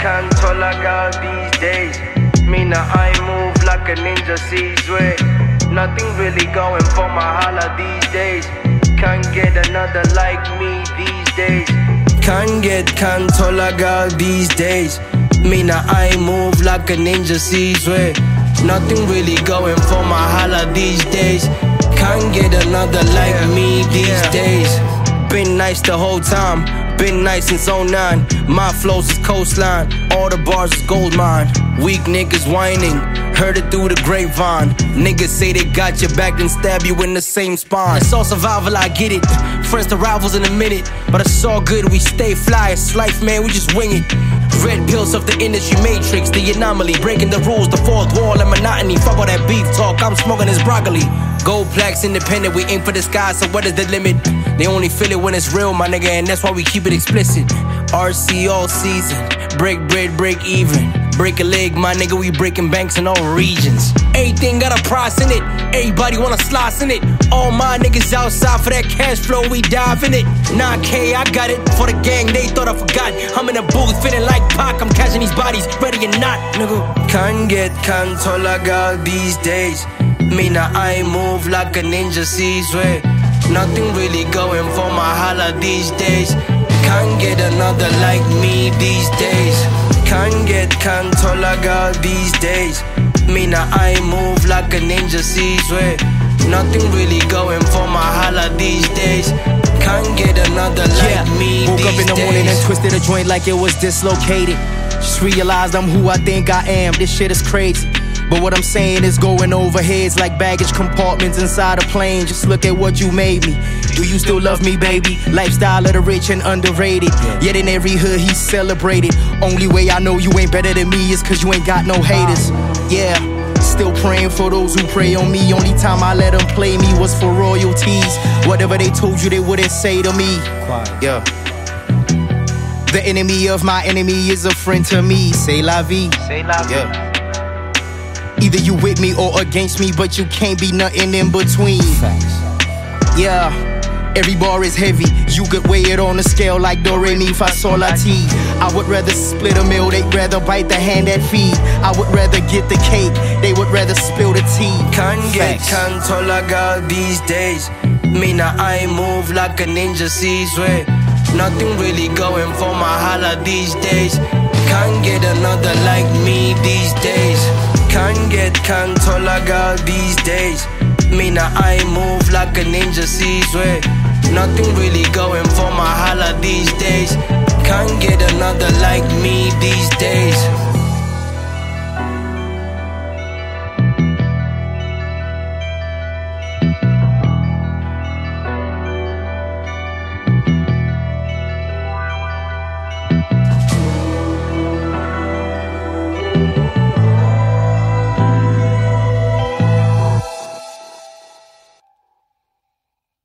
controller these days. Me now I move like a ninja sees way. Nothing really going for my holla these days. Can't get another like me these days. Can't get controller these days. Me now I move like a ninja sees way. Nothing really going for my holla these days. Can't get another like me these days. Been nice the whole time, been nice since 09. My flows is coastline, all the bars is gold mine. Weak niggas whining, heard it through the grapevine. Niggas say they got your back, then stab you in the same spine. It's all survival, I get it. Friends to rivals in a minute, but it's all good, we stay fly. It's life, man, we just wing it. Red pills of the industry matrix, the anomaly, breaking the rules, the fourth wall and monotony. Fuck all that beef talk, I'm smoking this broccoli. Gold plaques independent, we aim for the sky, so what is the limit? They only feel it when it's real, my nigga, and that's why we keep it explicit. RC all season, break bread, break even. Break a leg, my nigga, we breaking banks in all regions. Everything got a price in it, everybody wanna slice in it. All my niggas outside for that cash flow, we dive in it. 9K, I got it, for the gang, they thought I forgot. I'm in a booth, feeling like Pac, I'm catching these bodies, ready or not, nigga. Can't get controller these days. Me now I move like a ninja sees way. Nothing really going for my holla these days. Can't get another like me these days. Can't get controller these days. Me now I move like a ninja sees way. Nothing really going for my holla these days. Can't get another like me woke these up in the morning days. and twisted a joint like it was dislocated. Just realized I'm who I think I am. This shit is crazy. But what I'm saying is going over heads like baggage compartments inside a plane. Just look at what you made me. Do you still love me, baby? Lifestyle of the rich and underrated. Yet in every hood he's celebrated. Only way I know you ain't better than me is cause you ain't got no haters. Yeah, still praying for those who pray on me. Only time I let them play me was for royalties. Whatever they told you they wouldn't say to me. Yeah. The enemy of my enemy is a friend to me. C'est la vie. Yeah. Either you with me or against me, but you can't be nothing in between. Yeah, every bar is heavy. You could weigh it on a scale like do, re, mi, fa, sol, la, ti. I would rather split a meal, they'd rather bite the hand that feed. I would rather get the cake, they would rather spill the tea. Can't get controller these days. Me now I move like a ninja sees way. Nothing really going for my holla these days. Can't get another like me these days. Can't get controller these days. Me now I move like a ninja sees way. Nothing really going for my holla these days. Can't get another like me these days.